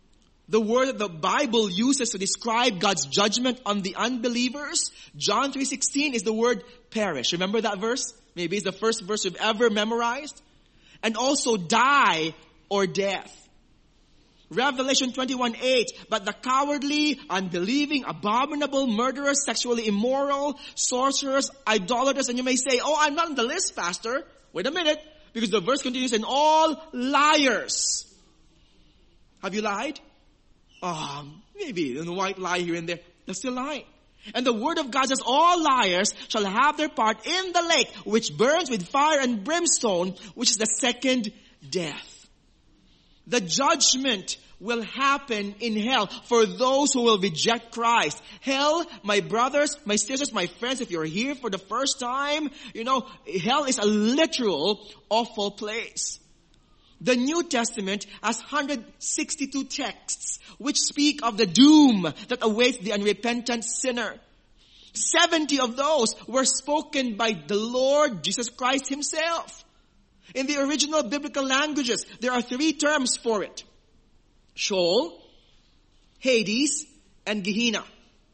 The word that the Bible uses to describe God's judgment on the unbelievers, John three sixteen, is the word perish. Remember that verse? Maybe it's the first verse you've ever memorized. And also die or death. Revelation twenty-one eight, but the cowardly, unbelieving, abominable, murderers, sexually immoral, sorcerers, idolaters, and you may say, oh, I'm not on the list, Pastor. Wait a minute, because the verse continues, and all liars. Have you lied? Oh, maybe a white lie here and there. That's still lying. And the word of God says, all liars shall have their part in the lake, which burns with fire and brimstone, which is the second death. The judgment will happen in hell for those who will reject Christ. Hell, my brothers, my sisters, my friends, if you're here for the first time, you know, hell is a literal awful place. The New Testament has one hundred sixty-two texts which speak of the doom that awaits the unrepentant sinner. seventy of those were spoken by the Lord Jesus Christ himself. In the original biblical languages, there are three terms for it. Sheol, Hades, and Gehenna.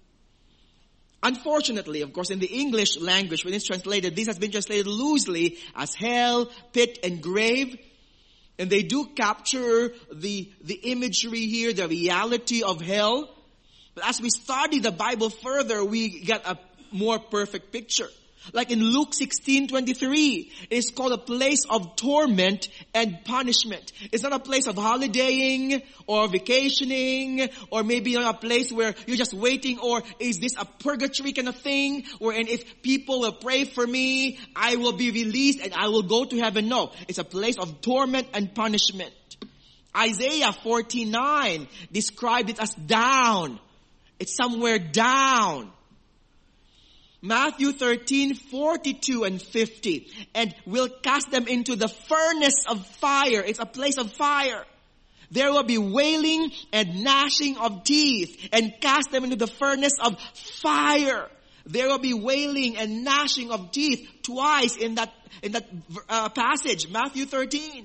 Unfortunately, of course, in the English language, when it's translated, this has been translated loosely as hell, pit, and grave. And they do capture the, the imagery here, the reality of hell. But as we study the Bible further, we get a more perfect picture. Like in Luke sixteen twenty-three, it's called a place of torment and punishment. It's not a place of holidaying or vacationing or maybe a place where you're just waiting, or is this a purgatory kind of thing wherein if people will pray for me, I will be released and I will go to heaven. No, it's a place of torment and punishment. Isaiah forty-nine described it as down. It's somewhere down. Matthew thirteen, forty-two and fifty. And we'll cast them into the furnace of fire. It's a place of fire. There will be wailing and gnashing of teeth. And cast them into the furnace of fire. There will be wailing and gnashing of teeth twice in that, in that uh, passage. Matthew thirteen.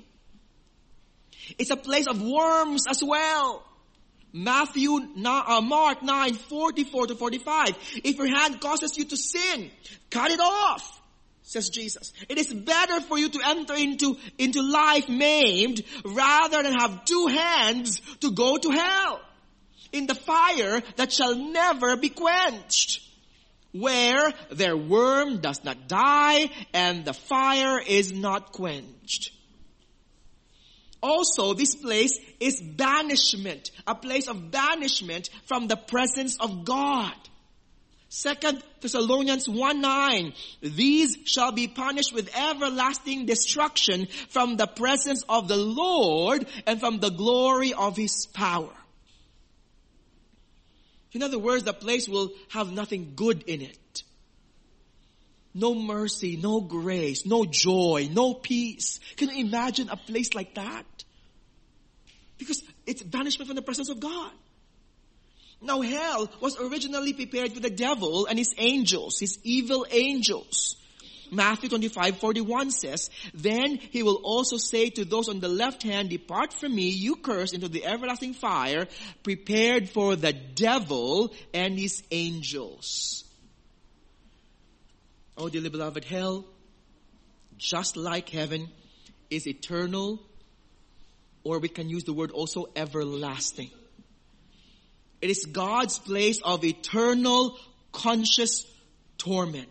It's a place of worms as well. Matthew, uh, Mark nine, forty-four to forty-five. If your hand causes you to sin, cut it off, says Jesus. It is better for you to enter into, into life maimed rather than have two hands to go to hell in the fire that shall never be quenched, where their worm does not die and the fire is not quenched. Also, this place is banishment, a place of banishment from the presence of God. Second Thessalonians one nine, these shall be punished with everlasting destruction from the presence of the Lord and from the glory of his power. In other words, the place will have nothing good in it. No mercy, no grace, no joy, no peace. Can you imagine a place like that? Because it's banishment from the presence of God. Now hell was originally prepared for the devil and his angels, his evil angels. Matthew twenty-five forty-one says, then he will also say to those on the left hand, depart from me, you cursed, into the everlasting fire, prepared for the devil and his angels. Oh, dearly beloved, hell, just like heaven, is eternal, or we can use the word also everlasting. It is God's place of eternal, conscious torment.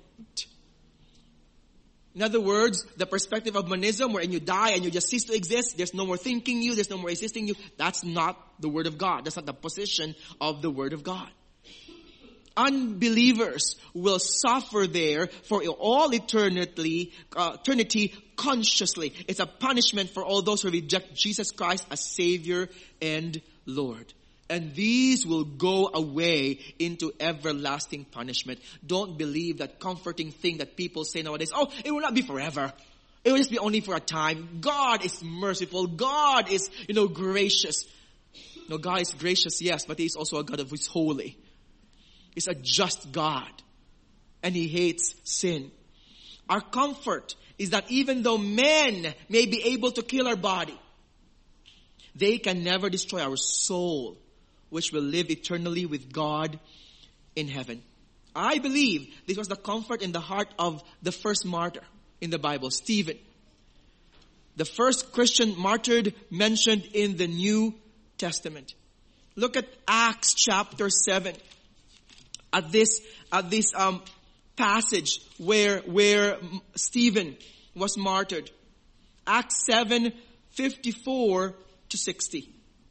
In other words, the perspective of monism, wherein you die and you just cease to exist, there's no more thinking you, there's no more existing you, that's not the Word of God. That's not the position of the Word of God. Unbelievers will suffer there for all eternity, uh, eternity consciously. It's a punishment for all those who reject Jesus Christ as Savior and Lord. And these will go away into everlasting punishment. Don't believe that comforting thing that people say nowadays, oh, it will not be forever. It will just be only for a time. God is merciful. God is, you know, gracious. No, God is gracious, yes, but He is also a God who is holy. He's a just God. And He hates sin. Our comfort is that even though men may be able to kill our body, they can never destroy our soul. which will live eternally with God in heaven. I believe this was the comfort in the heart of the first martyr in the Bible, Stephen. The first Christian martyred mentioned in the New Testament. Look at Acts chapter seven. At this, at this um, passage where, where Stephen was martyred. Acts seven, fifty-four to sixty.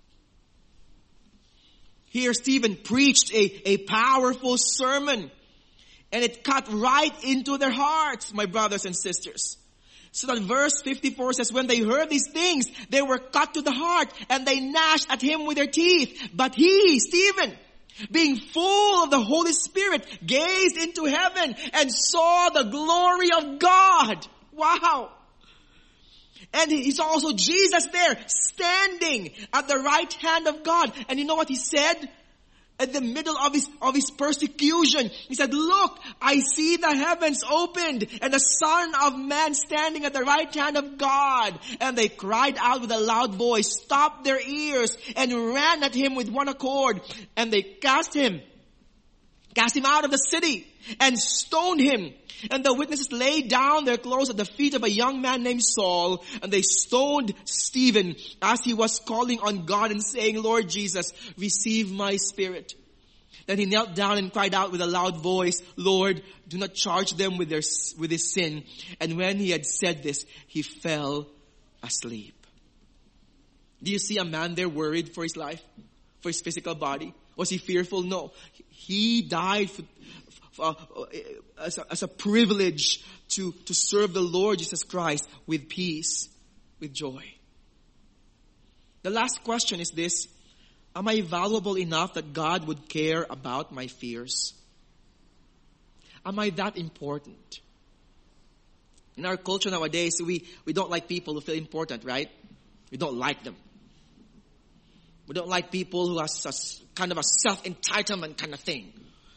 Here Stephen preached a, a powerful sermon. And it cut right into their hearts, my brothers and sisters. So that verse fifty-four says, when they heard these things, they were cut to the heart, and they gnashed at him with their teeth. But he, Stephen, being full of the Holy Spirit, gazed into heaven and saw the glory of God. Wow. And he saw also Jesus there, standing at the right hand of God. And you know what he said? At the middle of his, of his persecution, he said, look, I see the heavens opened and the Son of Man standing at the right hand of God. And they cried out with a loud voice, stopped their ears, and ran at him with one accord. And they cast him, cast him out of the city and stoned him. And the witnesses laid down their clothes at the feet of a young man named Saul, and they stoned Stephen as he was calling on God and saying, Lord Jesus, receive my spirit. Then he knelt down and cried out with a loud voice, Lord, do not charge them with their with his sin. And when he had said this, he fell asleep. Do you see a man there worried for his life, for his physical body? Was he fearful? No. He died for, Uh, as, a, as a privilege to, to serve the Lord Jesus Christ with peace, with joy. The last question is this: am I valuable enough that God would care about my fears? Am I that important? In our culture nowadays, we, we don't like people who feel important, right? We don't like them. We don't like people who have a, kind of a self-entitlement kind of thing.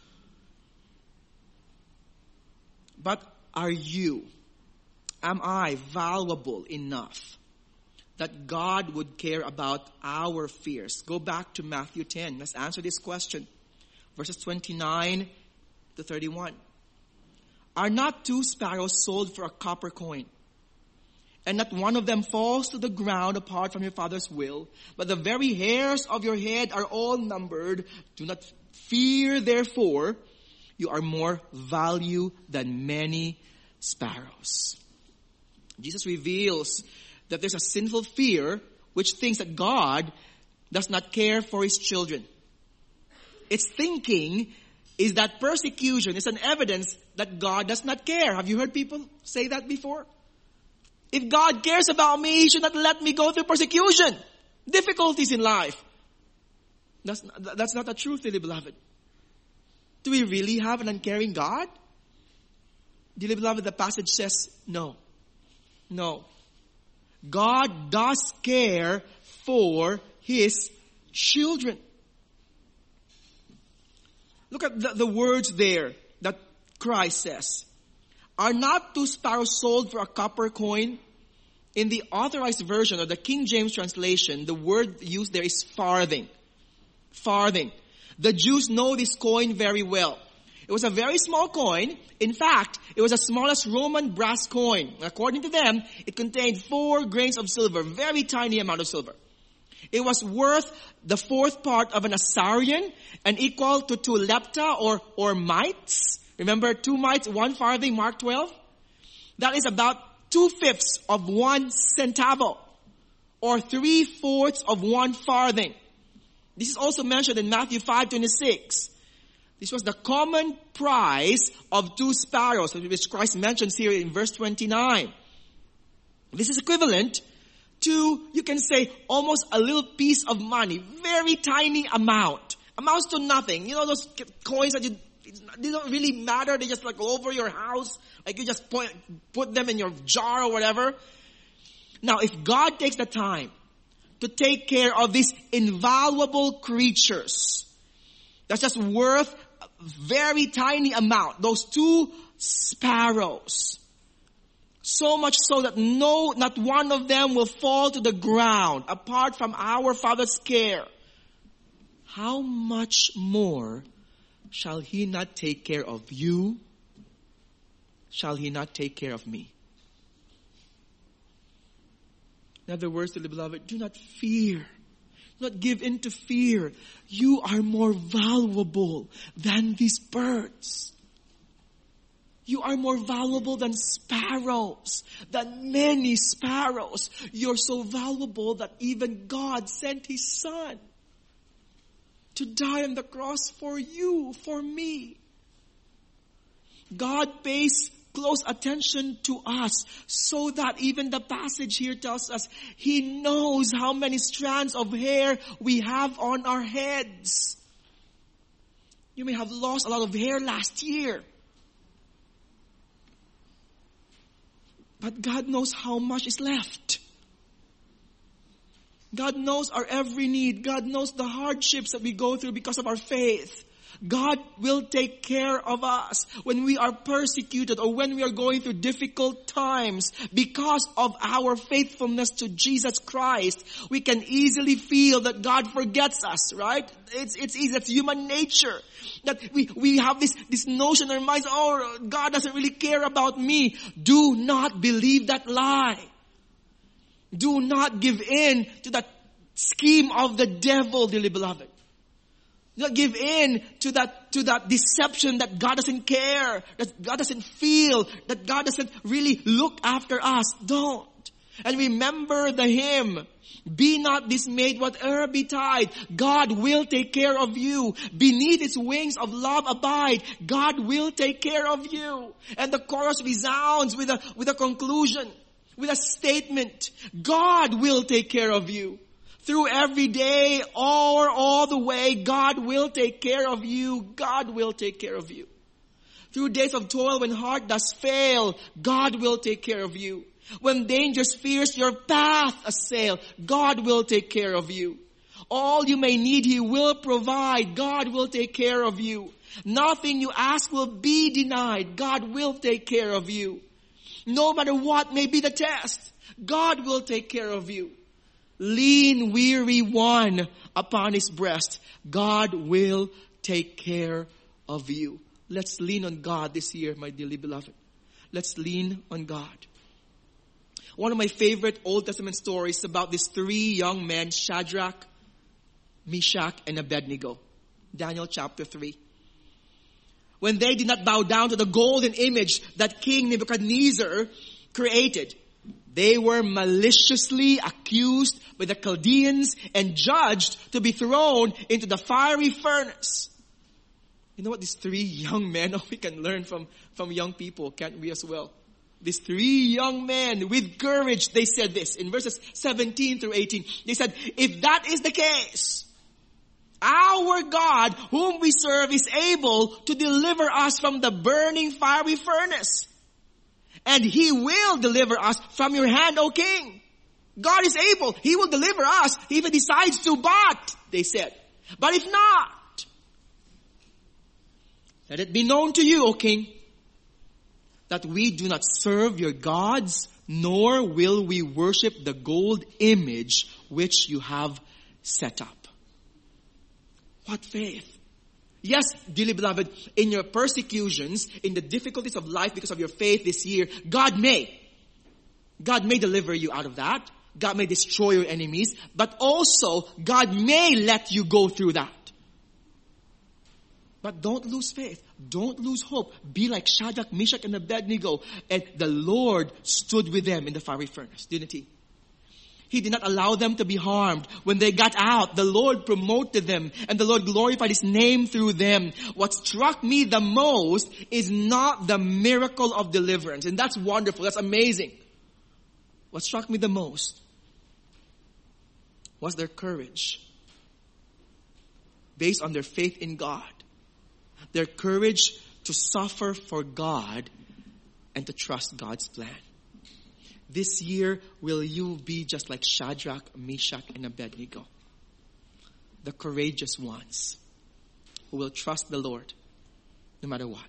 But are you, am I valuable enough that God would care about our fears? Go back to Matthew ten. Let's answer this question. Verses twenty-nine to thirty-one. Are not two sparrows sold for a copper coin? And not one of them falls to the ground apart from your Father's will. But the very hairs of your head are all numbered. Do not fear, therefore. You are more value than many sparrows. Jesus reveals that there's a sinful fear which thinks that God does not care for his children. Its thinking is that persecution is an evidence that God does not care. Have you heard people say that before? If God cares about me, he should not let me go through persecution, difficulties in life. That's not, that's not the truth, dearly beloved. Do we really have an uncaring God? Dearly beloved, the passage says no. No. God does care for his children. Look at the, the words there that Christ says. Are not two sparrows sold for a copper coin? In the Authorized Version of the King James translation, the word used there is farthing. Farthing. The Jews know this coin very well. It was a very small coin. In fact, it was the smallest Roman brass coin. According to them, it contained four grains of silver, very tiny amount of silver. It was worth the fourth part of an assarion and equal to two lepta or, or mites. Remember, two mites, one farthing, Mark twelve? That is about two-fifths of one centavo, or three-fourths of one farthing. This is also mentioned in Matthew five twenty-six. This was the common price of two sparrows, which Christ mentions here in verse twenty-nine. This is equivalent to, you can say, almost a little piece of money. Very tiny amount. Amounts to nothing. You know those coins that you, they don't really matter. They just like go over your house. Like you just point, put them in your jar or whatever. Now, if God takes the time to take care of these invaluable creatures, that's just worth a very tiny amount. Those two sparrows. So much so that no, not one of them will fall to the ground apart from our Father's care. how much more shall he not take care of you? Shall he not take care of me? In other words, dearly beloved, do not fear. Do not give in to fear. You are more valuable than these birds. You are more valuable than sparrows, than many sparrows. You're so valuable that even God sent His Son to die on the cross for you, for me. God pays close attention to us so that even the passage here tells us He knows how many strands of hair we have on our heads. You may have lost a lot of hair last year. But God knows how much is left. God knows our every need. God knows the hardships that we go through because of our faith. God will take care of us when we are persecuted or when we are going through difficult times because of our faithfulness to Jesus Christ. We can easily feel that God forgets us, right? It's, it's easy. It's human nature. That we, we have this, this notion in our minds, oh, God doesn't really care about me. Do not believe that lie. Do not give in to that scheme of the devil, dearly beloved. Do not give in to that, to that deception that God doesn't care, that God doesn't feel, that God doesn't really look after us. Don't. And remember the hymn, be not dismayed whate'er betide. God will take care of you. Beneath His wings of love abide. God will take care of you. And the chorus resounds with a, with a conclusion, with a statement. God will take care of you. Through every day or all the way, God will take care of you. God will take care of you. Through days of toil when heart does fail, God will take care of you. When dangers fears your path assail, God will take care of you. All you may need, He will provide. God will take care of you. Nothing you ask will be denied. God will take care of you. No matter what may be the test, God will take care of you. Lean, weary one upon His breast. God will take care of you. Let's lean on God this year, my dearly beloved. Let's lean on God. One of my favorite Old Testament stories is about these three young men, Shadrach, Meshach, and Abednego. Daniel chapter three. When they did not bow down to the golden image that King Nebuchadnezzar created, they were maliciously accused by the Chaldeans and judged to be thrown into the fiery furnace. You know what? These three young men, oh, we can learn from, from young people, can't we as well? These three young men with courage, they said this in verses seventeen through eighteen. They said, if that is the case, our God whom we serve is able to deliver us from the burning fiery furnace. And He will deliver us from your hand, O King. God is able. He will deliver us if He decides to, but, they said, but if not, let it be known to you, O King, that we do not serve your gods, nor will we worship the gold image which you have set up. What faith! Yes, dearly beloved, in your persecutions, in the difficulties of life because of your faith this year, God may. God may deliver you out of that. God may destroy your enemies. But also, God may let you go through that. But don't lose faith. Don't lose hope. Be like Shadrach, Meshach, and Abednego. And the Lord stood with them in the fiery furnace, didn't He? He did not allow them to be harmed. When they got out, the Lord promoted them and the Lord glorified His name through them. What struck me the most is not the miracle of deliverance. And that's wonderful. That's amazing. What struck me the most was their courage based on their faith in God. Their courage to suffer for God and to trust God's plan. This year, will you be just like Shadrach, Meshach, and Abednego? The courageous ones who will trust the Lord no matter what.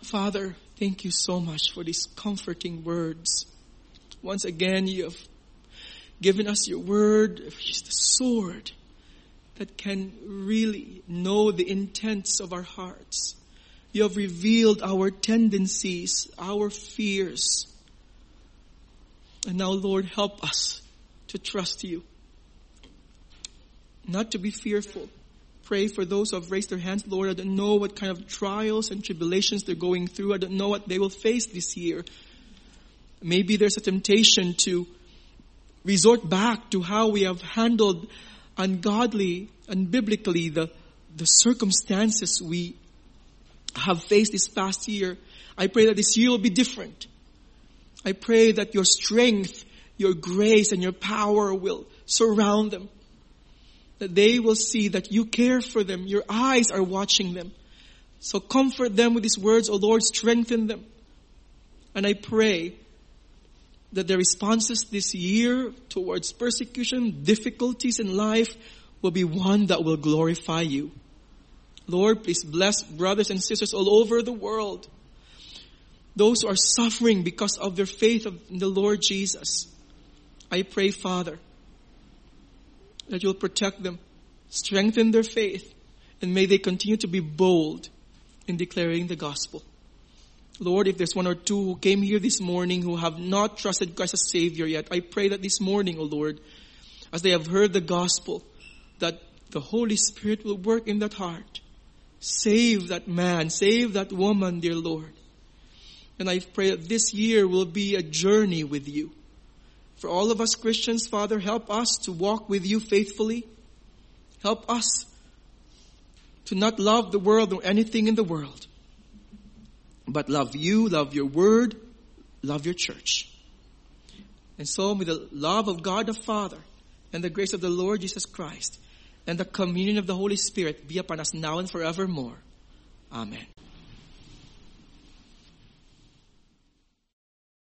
Father, thank you so much for these comforting words. Once again, you have given us your word, which is the sword that can really know the intents of our hearts. You have revealed our tendencies, our fears. And now, Lord, help us to trust you. Not to be fearful. Pray for those who have raised their hands. Lord, I don't know what kind of trials and tribulations they're going through. I don't know what they will face this year. Maybe there's a temptation to resort back to how we have handled ungodly and biblically the, the circumstances we have faced this past year. I pray that this year will be different. I pray that your strength, your grace, and your power will surround them. That they will see that you care for them. Your eyes are watching them. So comfort them with these words, O Lord, strengthen them. And I pray that their responses this year towards persecution, difficulties in life, will be one that will glorify you. Lord, please bless brothers and sisters all over the world. Those who are suffering because of their faith in the Lord Jesus. I pray, Father, that you'll protect them, strengthen their faith, and may they continue to be bold in declaring the gospel. Lord, if there's one or two who came here this morning who have not trusted Christ as Savior yet, I pray that this morning, O Lord, as they have heard the gospel, that the Holy Spirit will work in that heart. Save that man, save that woman, dear Lord. And I pray that this year will be a journey with you. For all of us Christians, Father, help us to walk with you faithfully. Help us to not love the world or anything in the world, but love you, love your word, love your church. And so may the love of God the Father and the grace of the Lord Jesus Christ and the communion of the Holy Spirit be upon us now and forevermore. Amen.